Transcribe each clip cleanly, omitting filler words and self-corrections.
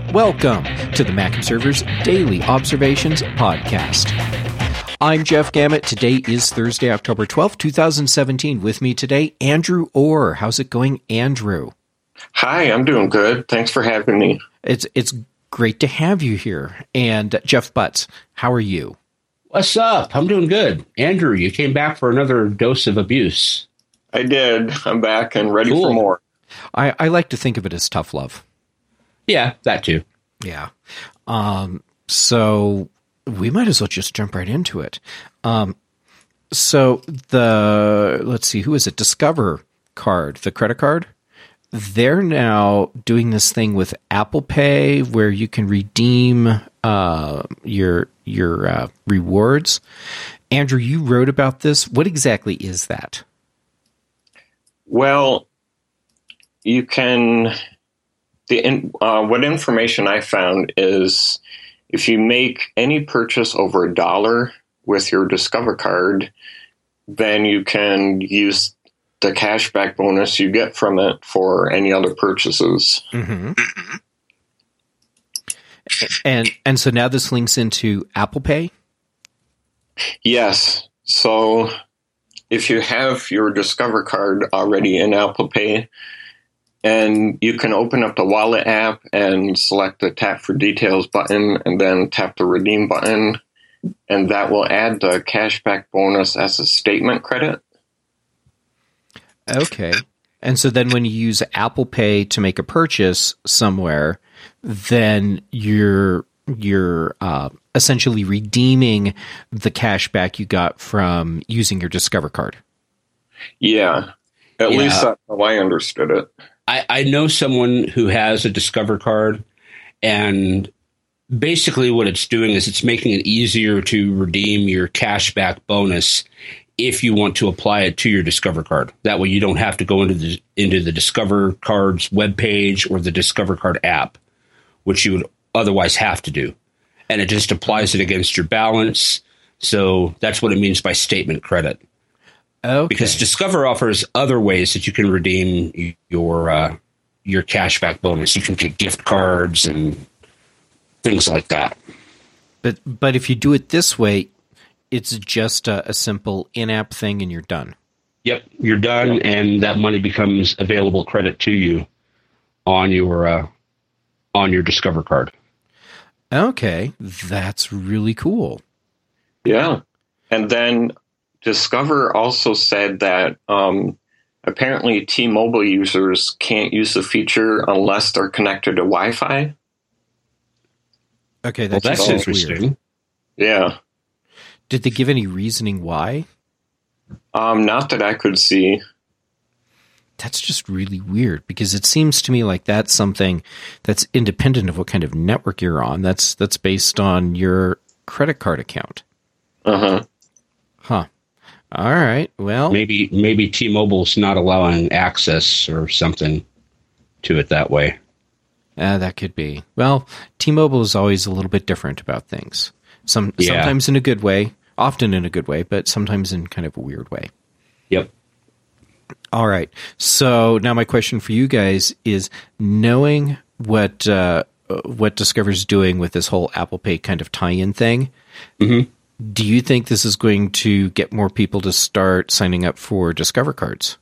Welcome to the Mac Observer's Daily Observations Podcast. I'm Jeff Gamet. Today is Thursday, October 12th, 2017. With me today, Andrew Orr. How's it going, Andrew? Hi, I'm doing good. Thanks for having me. It's great to have you here. And Jeff Butts, how are you? What's up? I'm doing good. Andrew, you came back for another dose of abuse. I did. I'm back and ready for more. I like to think of it as tough love. Yeah, that too. Yeah. So we might as well just jump right into it. Let's see, who is it? Discover Card, the credit card. They're now doing this thing with Apple Pay where you can redeem your rewards. Andrew, you wrote about this. What exactly is that? Well, you can. What information I found is if you make any purchase over $1 with your Discover card, then you can use the cashback bonus you get from it for any other purchases. Mm-hmm. And so now this links into Apple Pay? Yes. So if you have your Discover card already in Apple Pay, and you can open up the Wallet app and select the Tap for Details button and then tap the Redeem button, and that will add the cashback bonus as a statement credit. Okay. And so then when you use Apple Pay to make a purchase somewhere, then you're essentially redeeming the cashback you got from using your Discover card. Yeah. At least that's how I understood it. I know someone who has a Discover card, and basically what it's doing is it's making it easier to redeem your cashback bonus if you want to apply it to your Discover card. That way you don't have to go into the Discover card's webpage or the Discover card app, which you would otherwise have to do. And it just applies it against your balance. So that's what it means by statement credit. Okay. Because Discover offers other ways that you can redeem your cashback bonus. You can get gift cards and things like that. But if you do it this way, it's just a simple in-app thing and you're done. Yep, you're done, and that money becomes available credit to you on your Discover card. Okay, that's really cool. Yeah, and then Discover also said that apparently T-Mobile users can't use the feature unless they're connected to Wi-Fi. Okay, that's interesting. Weird. Yeah. Did they give any reasoning why? Not that I could see. That's just really weird because it seems to me like that's something that's independent of what kind of network you're on. That's based on your credit card account. Uh-huh. Huh. All right. Well, maybe T-Mobile's not allowing access or something to it that way. That could be. Well, T-Mobile is always a little bit different about things. Sometimes in a good way, often in a good way, but sometimes in kind of a weird way. Yep. All right. So now my question for you guys is, knowing what Discover's doing with this whole Apple Pay kind of tie-in thing, mm-hmm. Do you think this is going to get more people to start signing up for Discover cards?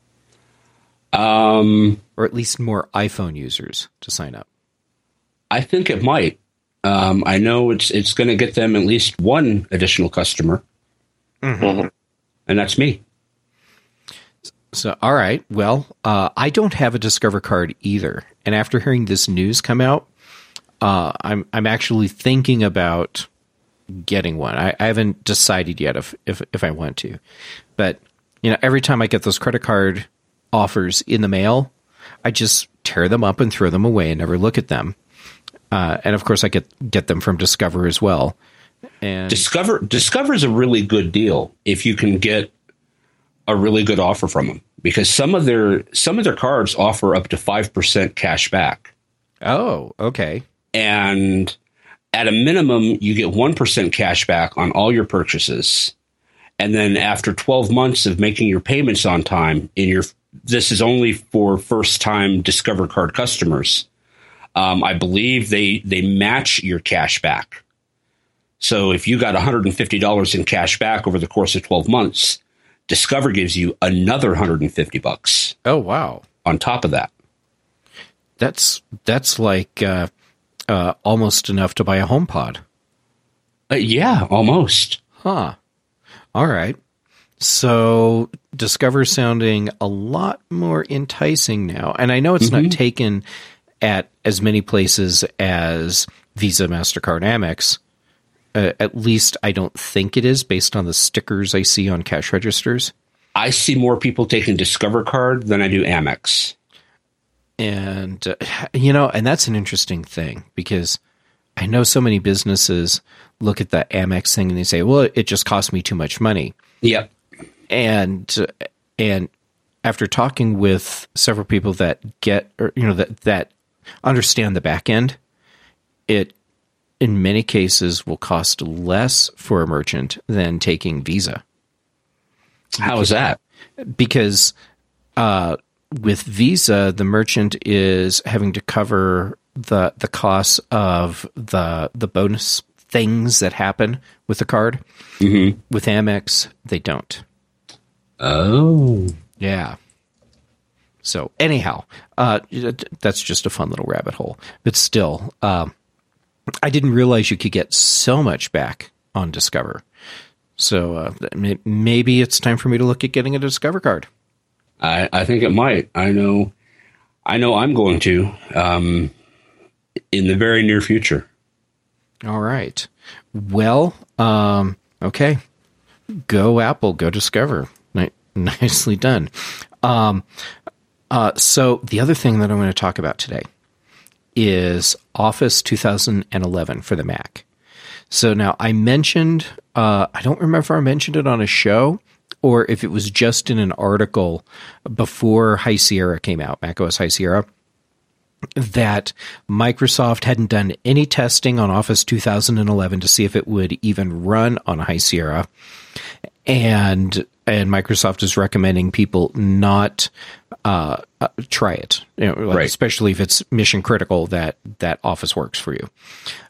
Or at least more iPhone users to sign up? I think it might. I know it's going to get them at least one additional customer. Mm-hmm. And that's me. So, all right. Well, I don't have a Discover card either. And after hearing this news come out, I'm actually thinking about getting one. I haven't decided yet if I want to, but every time I get those credit card offers in the mail, I just tear them up and throw them away and never look at them. And of course, I get them from Discover as well. And Discover is a really good deal if you can get a really good offer from them, because some of their cards offer up to 5% cash back. Oh, okay. And at a minimum, you get 1% cash back on all your purchases. And then after 12 months of making your payments on time, this is only for first-time Discover card customers, I believe they match your cash back. So if you got $150 in cash back over the course of 12 months, Discover gives you another $150. Oh, wow. On top of that. That's like almost enough to buy a HomePod. Yeah, almost. Huh. All right. So Discover sounding a lot more enticing now. And I know it's not taken at as many places as Visa, MasterCard, Amex. At least I don't think it is based on the stickers I see on cash registers. I see more people taking Discover Card than I do Amex. And, and that's an interesting thing because I know so many businesses look at the Amex thing and they say, well, it just cost me too much money. Yep. And after talking with several people that that understand the back end, it in many cases will cost less for a merchant than taking Visa. How is that? Because with Visa, the merchant is having to cover the costs of the bonus things that happen with the card. Mm-hmm. With Amex, they don't. Oh. Yeah. So anyhow, that's just a fun little rabbit hole. But still, I didn't realize you could get so much back on Discover. So maybe it's time for me to look at getting a Discover card. I think it might. I know I'm going to in the very near future. All right. Well, okay. Go Apple, go Discover. Nicely done. So the other thing that I'm going to talk about today is Office 2011 for the Mac. So now I mentioned, I don't remember if I mentioned it on a show or if it was just in an article before High Sierra came out, macOS High Sierra, that Microsoft hadn't done any testing on Office 2011 to see if it would even run on High Sierra. And Microsoft is recommending people not try it, right. Especially if it's mission critical that Office works for you.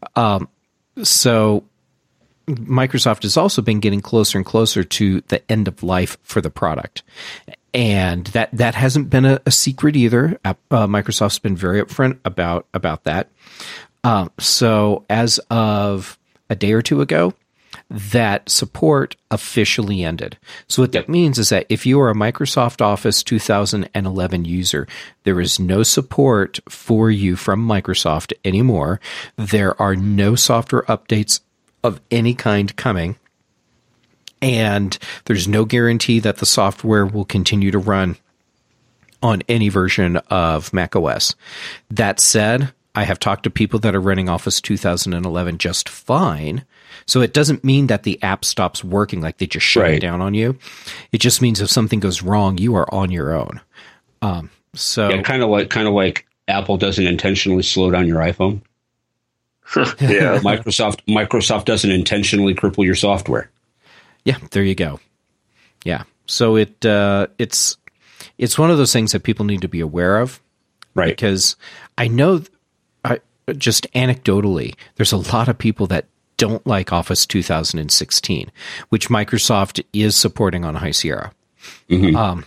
So Microsoft has also been getting closer and closer to the end of life for the product. And that hasn't been a secret either. Microsoft's been very upfront about that. So as of a day or two ago, that support officially ended. So what that means is that if you are a Microsoft Office 2011 user, there is no support for you from Microsoft anymore. There are no software updates of any kind coming. And there's no guarantee that the software will continue to run on any version of macOS. That said, I have talked to people that are running Office 2011 just fine. So it doesn't mean that the app stops working, like they just shut it down on you. It just means if something goes wrong, you are on your own. So kind of like Apple doesn't intentionally slow down your iPhone. Yeah, Microsoft doesn't intentionally cripple your software. Yeah, there you go. Yeah, so it's one of those things that people need to be aware of, right? Because I know, just anecdotally, there's a lot of people that don't like Office 2016, which Microsoft is supporting on High Sierra. Mm-hmm.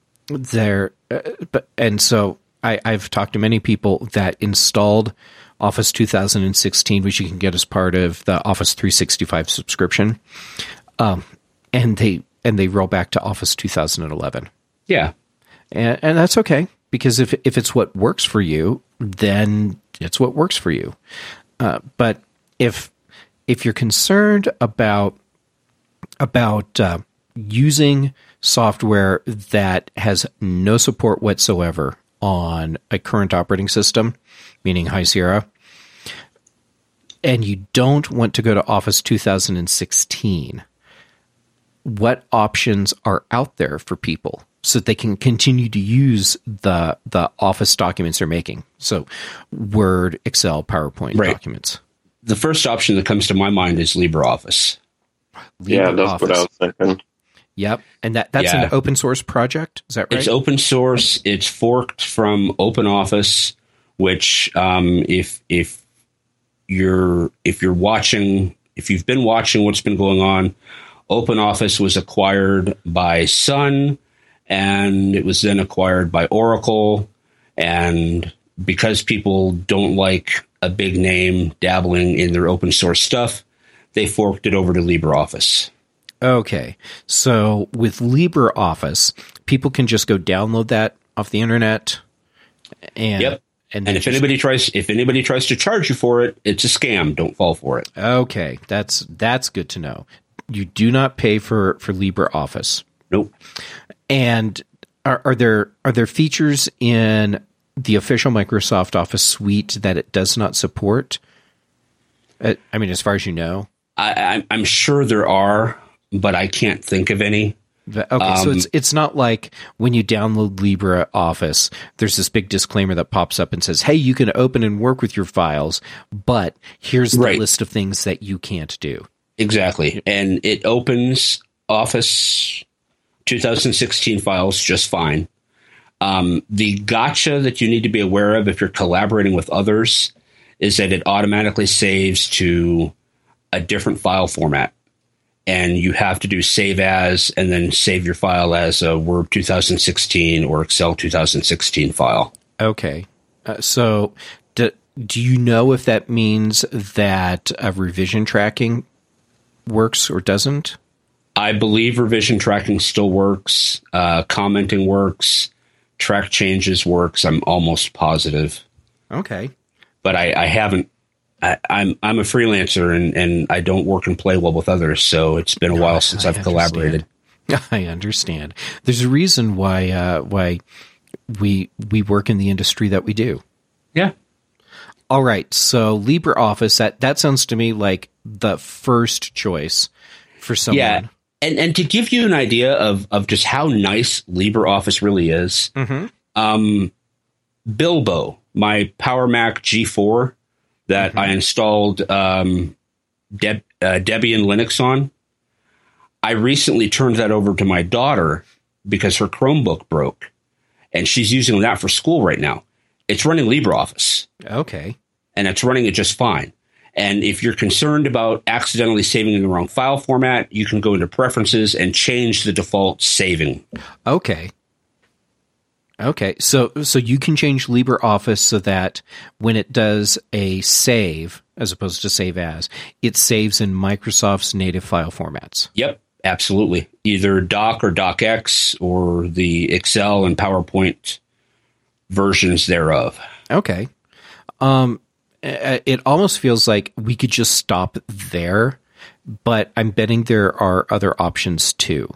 And so I've talked to many people that installed Office 2016, which you can get as part of the Office 365 subscription, and they roll back to Office 2011. Yeah, and that's okay, because if it's what works for you, then it's what works for you. But if you're concerned about using software that has no support whatsoever on a current operating system, meaning High Sierra, and you don't want to go to Office 2016, what options are out there for people so that they can continue to use the Office documents they're making? So Word, Excel, PowerPoint documents. The first option that comes to my mind is LibreOffice. Yeah, that's what I was thinking. Yep. And that's an open source project. Is that right? It's open source. It's forked from OpenOffice, which if you've been watching what's been going on, OpenOffice was acquired by Sun, and it was then acquired by Oracle. And because people don't like a big name dabbling in their open source stuff, they forked it over to LibreOffice. Okay. So with LibreOffice, people can just go download that off the internet. And, yep. And if anybody tries to charge you for it, it's a scam. Don't fall for it. Okay. That's good to know. You do not pay for LibreOffice. Nope. And are there features in the official Microsoft Office suite that it does not support? I mean, as far as you know, I'm sure there are, but I can't think of any. Okay, so it's not like when you download LibreOffice, there's this big disclaimer that pops up and says, "Hey, you can open and work with your files, but here's the list of things that you can't do." Exactly, and it opens Office 2016 files just fine. The gotcha that you need to be aware of if you're collaborating with others is that it automatically saves to a different file format. And you have to do save as and then save your file as a Word 2016 or Excel 2016 file. Okay. So do you know if that means that revision tracking works or doesn't? I believe revision tracking still works. Commenting works. Track changes works. I'm almost positive. Okay. But I haven't. I'm a freelancer and I don't work and play well with others. So it's been a while since I've collaborated. I understand. There's a reason why we work in the industry that we do. Yeah. All right. So LibreOffice, that sounds to me like the first choice for someone. Yeah. And to give you an idea of just how nice LibreOffice really is, Bilbo, my Power Mac G4 that I installed Debian Linux on, I recently turned that over to my daughter because her Chromebook broke, and she's using that for school right now. It's running LibreOffice. Okay. And it's running it just fine. And if you're concerned about accidentally saving in the wrong file format, you can go into preferences and change the default saving. Okay. Okay. So you can change LibreOffice so that when it does a save, as opposed to save as, it saves in Microsoft's native file formats. Yep, absolutely. Either Doc or DocX or the Excel and PowerPoint versions thereof. Okay. It almost feels like we could just stop there, but I'm betting there are other options too.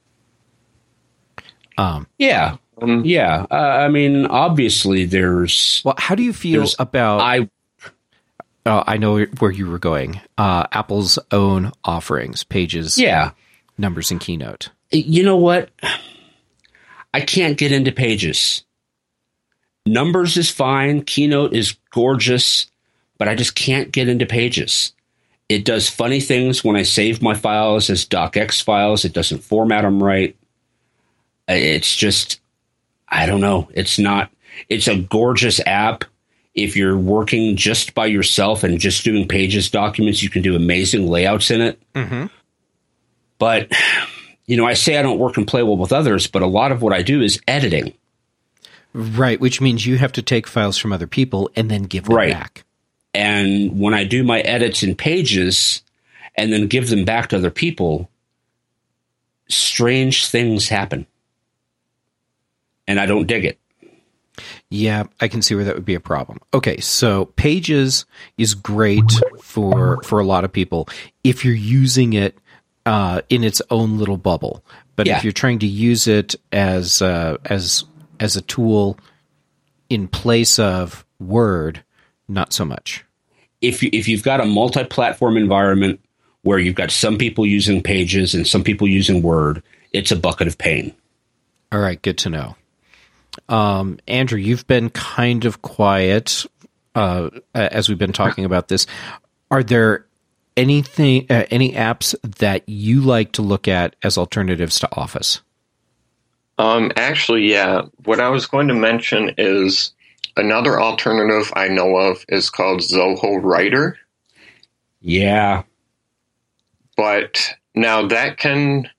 Yeah. I mean, obviously there's... Well, how do you feel about... I know where you were going. Apple's own offerings, Pages, Numbers, and Keynote. You know what? I can't get into Pages. Numbers is fine. Keynote is gorgeous, but I just can't get into Pages. It does funny things when I save my files as DocX files. It doesn't format them right. It's just, I don't know. It's a gorgeous app. If you're working just by yourself and just doing Pages documents, you can do amazing layouts in it. Mm-hmm. But, I say I don't work and play well with others, but a lot of what I do is editing. Right, which means you have to take files from other people and then give them back. And when I do my edits in Pages and then give them back to other people, strange things happen. And I don't dig it. Yeah, I can see where that would be a problem. Okay, so Pages is great for a lot of people if you're using it in its own little bubble. But if you're trying to use it as a tool in place of Word, not so much. If you've got a multi-platform environment where you've got some people using Pages and some people using Word, it's a bucket of pain. All right, good to know. Andrew, you've been kind of quiet as we've been talking about this. Are there any apps that you like to look at as alternatives to Office? Actually, yeah. What I was going to mention is another alternative I know of is called Zoho Writer. Yeah. But now that can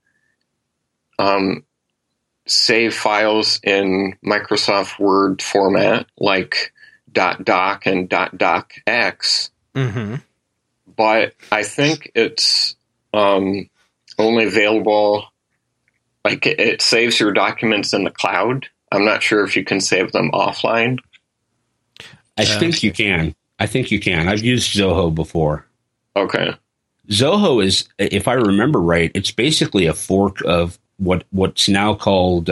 save files in Microsoft Word format, like .doc and .docx. Mm-hmm. But I think it's only available, like it saves your documents in the cloud. I'm not sure if you can save them offline. I think you can. I've used Zoho before. Okay. Zoho is, if I remember right, it's basically a fork of what's now called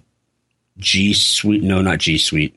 G Suite. No, not G Suite.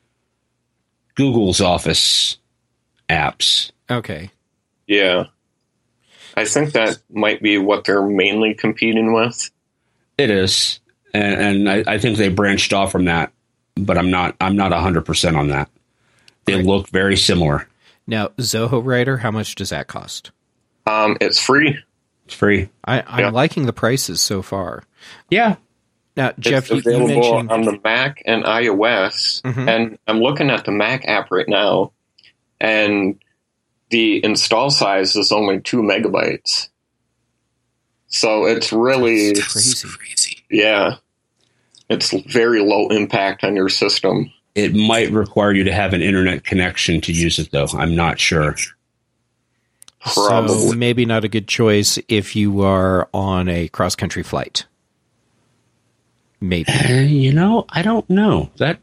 Google's Office apps. Okay. Yeah. I think that might be what they're mainly competing with. It is. And I think they branched off from that, but I'm not 100% on that. They look very similar. Now, Zoho Writer, how much does that cost? It's free. It's free. I'm liking the prices so far. Yeah. Now, Jeff, it's you available mentioned on the Mac and iOS, and I'm looking at the Mac app right now, and the install size is only 2 megabytes. So it's really crazy. Yeah. It's very low impact on your system. It might require you to have an internet connection to use it, though. I'm not sure. Probably. So maybe not a good choice if you are on a cross-country flight. Maybe. I don't know. That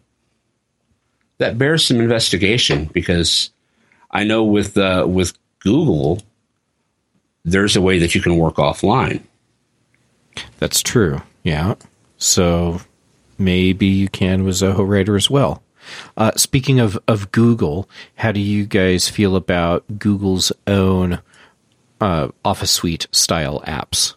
bears some investigation, because I know with Google, there's a way that you can work offline. That's true. Yeah. So maybe you can with Zoho Writer as well. Speaking of Google, how do you guys feel about Google's own Office Suite style apps?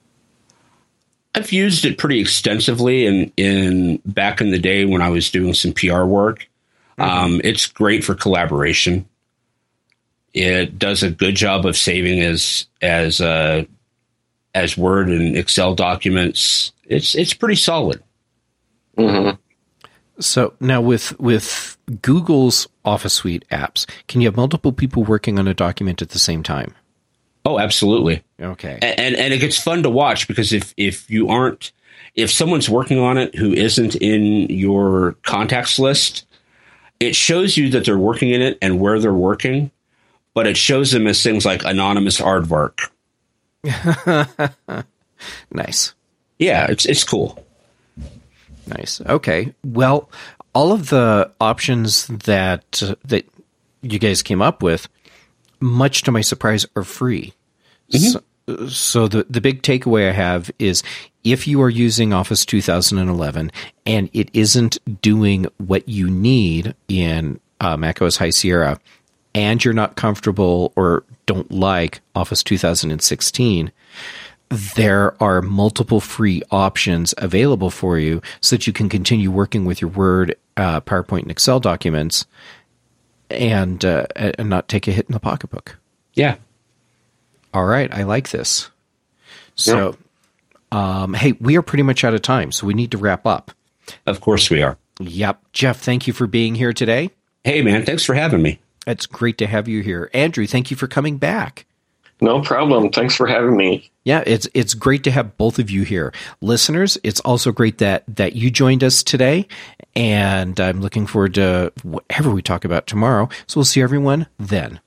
I've used it pretty extensively in back in the day when I was doing some PR work. It's great for collaboration. It does a good job of saving as Word and Excel documents. It's pretty solid. Mm-hmm. So now with Google's Office Suite apps, can you have multiple people working on a document at the same time? Oh, absolutely. Okay. And it gets fun to watch, because if someone's working on it who isn't in your contacts list, it shows you that they're working in it and where they're working, but it shows them as things like anonymous aardvark. Nice. Yeah, it's cool. Nice. Okay. Well, all of the options that you guys came up with, much to my surprise, are free. Mm-hmm. So the big takeaway I have is, if you are using Office 2011 and it isn't doing what you need in macOS High Sierra, and you're not comfortable or don't like Office 2016, there are multiple free options available for you so that you can continue working with your Word, PowerPoint, and Excel documents and not take a hit in the pocketbook. Yeah. All right. I like this. So, hey, we are pretty much out of time, so we need to wrap up. Of course we are. Yep. Jeff, thank you for being here today. Hey, man, thanks for having me. It's great to have you here. Andrew, thank you for coming back. No problem. Thanks for having me. Yeah, it's great to have both of you here. Listeners, it's also great that you joined us today, and I'm looking forward to whatever we talk about tomorrow. So we'll see everyone then.